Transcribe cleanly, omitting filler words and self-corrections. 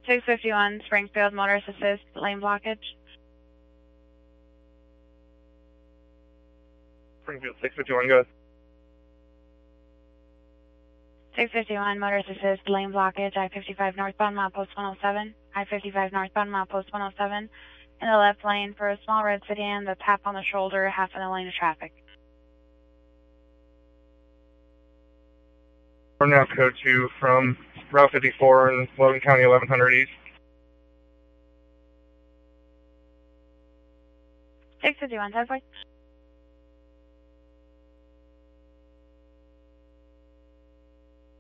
651 Springfield, motorist assist, lane blockage. Springfield 651, go ahead. 651 motorist assist, lane blockage, I-55 northbound, milepost 107. I-55 northbound, milepost 107. In the left lane for a small red sedan, the tap on the shoulder, half in the lane of traffic. We're now code 2 from Route 54 in Logan County, 1100 East. 651, 10-4.